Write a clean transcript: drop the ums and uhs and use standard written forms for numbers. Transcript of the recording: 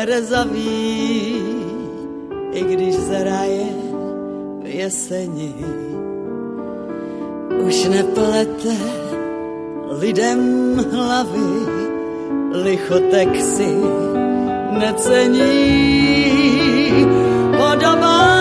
nerezavý, i když zraje v jeseni. Už neplete lidem hlavy, lichotek si necení. Podobá